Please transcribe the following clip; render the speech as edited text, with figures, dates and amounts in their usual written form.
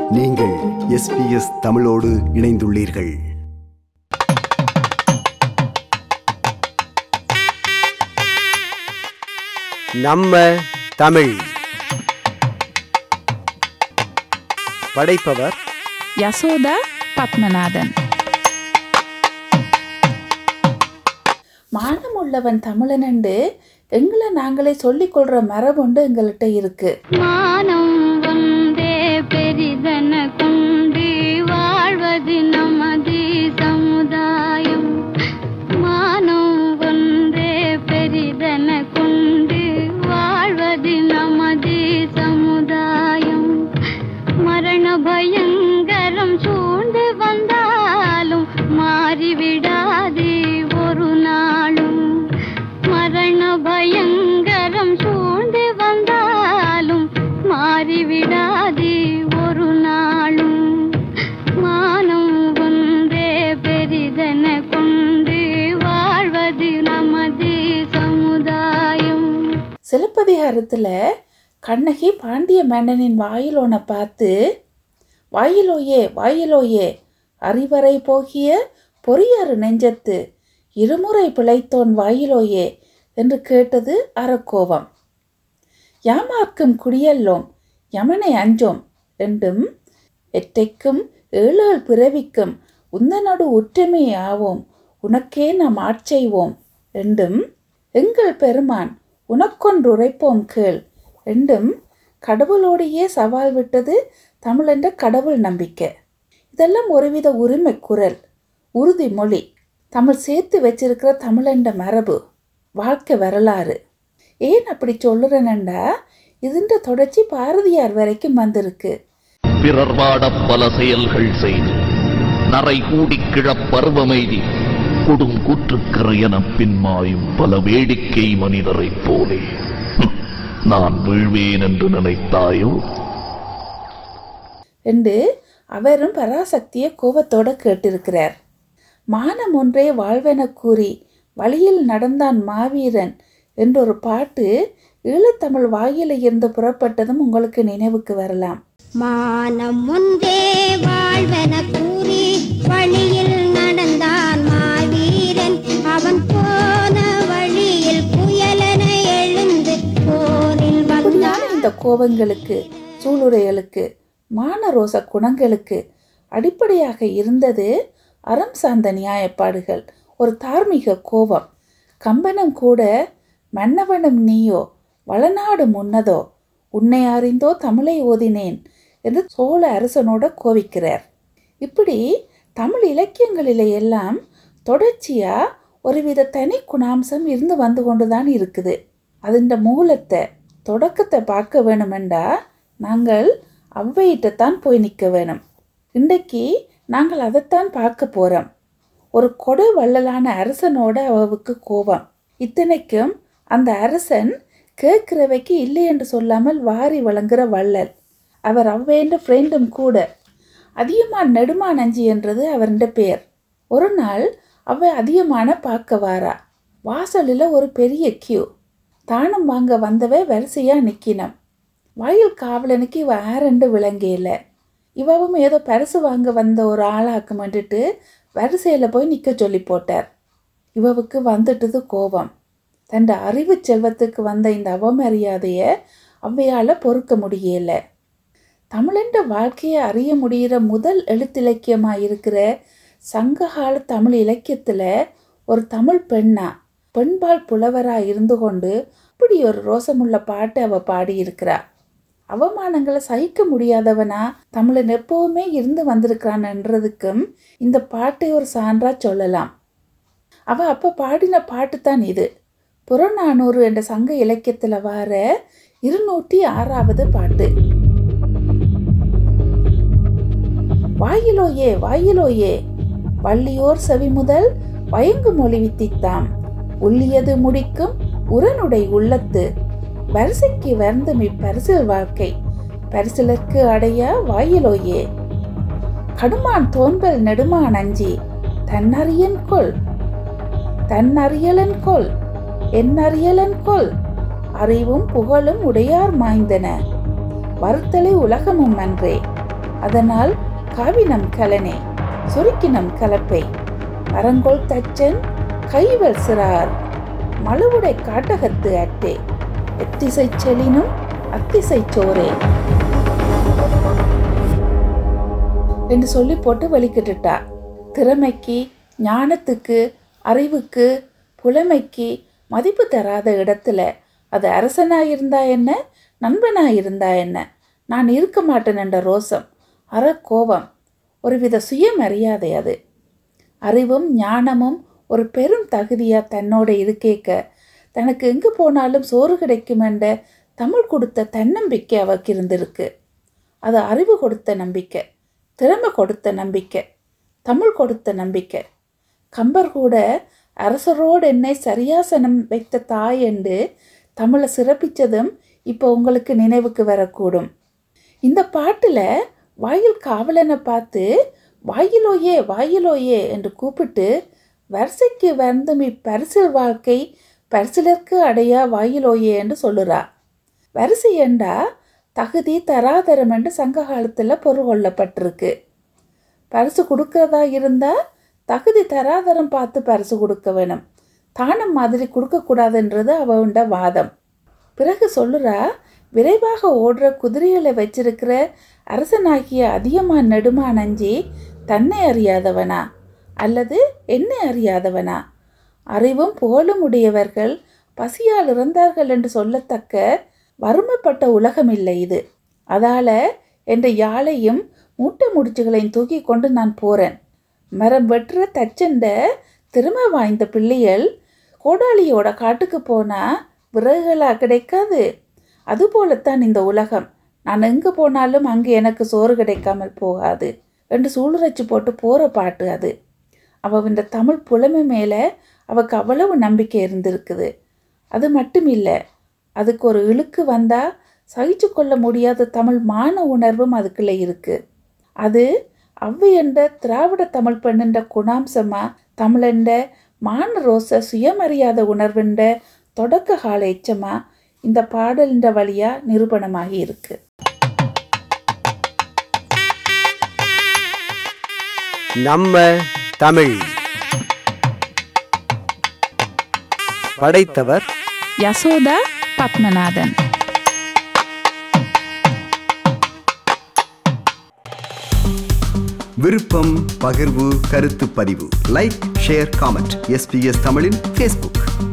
நீங்கள் SBS தமிழோடு இணைந்துள்ளீர்கள். நம்ம தமிழ் படைப்பவர் யசோதா பத்மநாதன். மானமுள்ளவன் தமிழனண்டு எங்களை நாங்களே சொல்லிக் கொள்ற மரபுண்டு எங்கள்கிட்ட இருக்கு. மானம் வந்தே பெரிதன கொண்டு வாழ்வது நமது சமுதாயம். மானம் வந்தே பெரிதன கொண்டு வாழ்வது நமது சமுதாயம். மரண பயங்கரம் சூழ்ந்து வந்தாலும் மாறிவிடாது ஒரு நாளும். மரண பயங்கரம் சூழ்ந்து வந்தாலும் மாறிவிடாது ஒரு நாளும். மானம் ஒன்றே பெரிதென கொண்டு வாழ்வது நமது சமுதாயம். சிலப்பதிகாரத்துல கண்ணகி பாண்டிய மன்னனின் வாயிலோனை பார்த்து, வாயிலோயே வாயிலோயே அறிவரை போகிய பொறியாறு நெஞ்சத்து இருமுறை பிழைத்தோன் வாயிலோயே என்று கேட்டது அறக்கோபம். யாமார்க்கும் குடியல்லோம் யமனை அஞ்சோம் என்றும் எற்றைக்கும் ஏழேழு பிறவிக்கும் உந்தனோடு ஒற்றுமை ஆவோம் உனக்கே நாம் ஆட்செய்வோம் என்றும் எங்கள் பெருமான் உனக்கொன்று உரைப்போம் கேள் என்றும் கடவுளோடையே சவால் விட்டது தமிழென்ற கடவுள் நம்பிக்கை. இதெல்லாம் ஒருவித உரிமை குரல், உறுதிமொழி, தமிழ் சேர்த்து வச்சிருக்கிற தமிழென்ற மரபு, வாழ்க்கை வரலாறு. ஏன் அப்படி சொல்லுறேன்டா, இதுன்ற தொடர்ச்சி பாரதியார் வரைக்கும் வந்திருக்கு. பிறர் வாட பல செயல்கள் செய்து நரை கூடி கிழப்பருவமைதி கொடும் கூற்றுக்கரை என பின்மாயும் பல வேடிக்கை மனிதரைப் போலே நான் வீழ்வேன் என்று நினைத்தாயோ என்று அவரும் பராசக்தியை கோபத்தோட கேட்டிருக்கிறார். மானம் ஒன்றே வாழ்வென கூறி வழியில் நடந்தான் மாவீரன் என்றொரு பாட்டு ஈழத்தமிழ் வாயில இருந்து புறப்பட்டதும் உங்களுக்கு நினைவுக்கு வரலாம். மானம் ஒன்றே வாழ்வென கூறி வழியில் நடந்தான் மாவீரன், அவன் போன வழியில் புயலென எழுந்து போரில் வந்தான். இந்த கோபங்களுக்கு, சூளுரைகளுக்கு, மானரோச குணங்களுக்கு அடிப்படையாக இருந்தது அறம் சார்ந்த நியாயப்பாடுகள், ஒரு தார்மீக கோபம். கம்பனும் கூட மன்னவனும் நீயோ வளநாடு முன்னதோ உன்னை அறிந்தோ தமிழை ஓதினேன் என்று சோழ அரசனோட கோவிக்கிறார். இப்படி தமிழ் இலக்கியங்களிலே எல்லாம் தொடர்ச்சியா ஒருவித தனி குணாம்சம் இருந்து வந்து கொண்டுதான் இருக்குது. அதிண்ட மூலத்தை, தொடக்கத்தை பார்க்க வேணுமெண்டா நாங்கள் ஔவையிட்டத்தான் போய் நிற்க வேணும். இன்றைக்கு நாங்கள் அதைத்தான் பார்க்க போகிறோம். ஒரு கொடை வள்ளலான அரசனோட அவவுக்கு கோபம். இத்தனைக்கும் அந்த அரசன் கேட்கிறவைக்கு இல்லை என்று சொல்லாமல் வாரி வழங்குற வள்ளல். அவர் ஔவைன்ற ஃப்ரெண்டும் கூட. அதியமான் நெடுமான் அஞ்சி என்றது அவருடைய பெயர். ஒரு நாள் அவ்வை அதியமான பார்க்க வாரா. வாசலில் ஒரு பெரிய கியூ. தானம் வாங்க வந்தவை வரிசையாக நிற்கினம். வாயில் காவலனுக்கு இவ ஆரண்டு விளங்கையில. இவவும் ஏதோ பரிசு வாங்க வந்த ஒரு ஆளாக்குமென்ட்டு வரிசையில் போய் நிற்க சொல்லி போட்டார். இவவுக்கு வந்துட்டது கோபம். தன் அறிவு செல்வத்துக்கு வந்த இந்த அவமரியாதையை ஔவையால் பொறுக்க முடியல. தமிழென்ற வாழ்க்கையை அறிய முடிகிற முதல் எழுத்திலக்கியமாக இருக்கிற சங்ககால தமிழ் இலக்கியத்தில் ஒரு தமிழ் பெண்ணா, பெண்பால் புலவராக இருந்து கொண்டு இப்படி ஒரு ரோசமுள்ள பாட்டை அவள் பாடியிருக்கிறா. அவமானங்களை சகிக்க முடியாதவனா தமிழன் எப்பவுமே இருந்து வந்திருக்கிறான்ன்றதுக்கும் இந்த பாட்டை ஒரு சான்றா சொல்லலாம். அவள் அப்போ பாடின பாட்டு தான் இது. புறநானூறு என்ற சங்க இலக்கியத்தில் வர 206வது பாட்டு. வாயிலோயே வாயிலோயே வள்ளியோர் செவி முதல் வயங்கு மொழி வித்தித்தாம் உள்ளியது முடிக்கும் உரனுடை உள்ளத்து வரிசைக்கு வருந்தும் இப்பரிசில் வாழ்க்கை பரிசிலற்கு அடைய வாயிலோயே. கடுமான் தோன்பல் நெடுமான் அஞ்சி தன்னறியன் கொள் தன்னறியலன் கொள் என்னறியலன் கொள் அறிவும் புகழும் உடையார் மாய்ந்தன வருத்தலை உலகமும் அன்றே அதனால் காவினம் கலனே சுருக்கினம் கலப்பை அரங்கோல் தச்சன் கைவல் சிறார் மழுவுடை காட்டகத்து அட்டே எத்திசை செலினும் அத்திசை சோரே என்று சொல்லி போட்டு வெளிக்கிட்டுட்டா. திறமைக்கு, ஞானத்துக்கு, அறிவுக்கு, புலமைக்கு மதிப்பு தராத இடத்துல அது அரசனாயிருந்தா என்ன, நண்பனாயிருந்தா என்ன, நான் இருக்க மாட்டேன் என்ற ரோசம், கோபம், ஒருவித சுயமரியாதை. அது அறிவும் ஞானமும் ஒரு பெரும் தகுதியாக தன்னோட இருக்கேக்க தனக்கு எங்கு போனாலும் சோறு கிடைக்கும் என்ற தமிழ் கொடுத்த தன்னம்பிக்கை அவருக்கு இருந்திருக்கு. அது அறிவு கொடுத்த நம்பிக்கை, திறமை கொடுத்த நம்பிக்கை, தமிழ் கொடுத்த நம்பிக்கை. கம்பர் கூட அரசரோடு என்னை சரியாசனம் வைத்த தாய் என்று தமிழை சிறப்பித்ததும் இப்போ உங்களுக்கு நினைவுக்கு வரக்கூடும். இந்த பாட்டில் வாயில் காவலனை பார்த்து வாயிலோயே வாயிலோயே என்று கூப்பிட்டு வரிசைக்கு வந்துமி பரிசில் வாழ்க்கை பரிசிலருக்கு அடையா வாயிலோயே என்று சொல்லுறா. வரிசை என்றா தகுதி தராதரம் என்று சங்க காலத்தில் பொருள் கொள்ளப்பட்டிருக்கு. பரிசு கொடுக்கறதா இருந்தால் தகுதி தராதரம் பார்த்து பரிசு கொடுக்க வேணும், தானம் மாதிரி கொடுக்கக்கூடாதுன்றது அவண்ட வாதம். பிறகு சொல்லுறா, விரைவாக ஓடுற குதிரைகளை வச்சிருக்கிற அரசனாகிய அதிகமாக நெடுமான் அஞ்சி தன்னை அறியாதவனா அல்லது என்னை அறியாதவனா? அறிவும் புகழும் உடையவர்கள் பசியால் இறந்தார்கள் என்று சொல்லத்தக்க வறுமைப்பட்ட உலகம் இல்லை இது. அதால் என்ற யாழையும் மூட்டை முடிச்சுகளையும் தூக்கி கொண்டு நான் போகிறேன். மரம் வெட்டுற தச்சண்ட திறமை வாய்ந்த பிள்ளைகள் கோடாளியோட காட்டுக்கு போனால் விறகுகளாக கிடைக்காது. அதுபோலத்தான் இந்த உலகம். நான் எங்கே போனாலும் அங்கே எனக்கு சோறு கிடைக்காமல் போகாது என்று சூளுரைச்சி போட்டு போகிற பாட்டு அது. அவள் இந்த தமிழ் புலமை மேலே அவளுக்கு அவ்வளவு நம்பிக்கை இருந்திருக்குது. அது மட்டும் இல்லை, அதுக்கு ஒரு இழுக்கு வந்தால் சகிச்சு கொள்ள முடியாத தமிழ் மான உணர்வும் அதுக்குள்ளே இருக்குது. அது அவ்வையண்ட திராவிட தமிழ் பெண்ணுன்ற குணாம்சமாக தமிழண்ட மான ரோச சுயமரியாத உணர்வுண்ட தொடக்க கால எச்சமாக இந்த பாடலின்ற வழியாக நிரூபணமாகி இருக்கு. நம்ம தமிழ். படைத்தவர் யசோதா பத்மநாதன். விருப்பம், பகிர்வு, கருத்து பதிவு. Like, share, comment. SBS தமிழின் Facebook.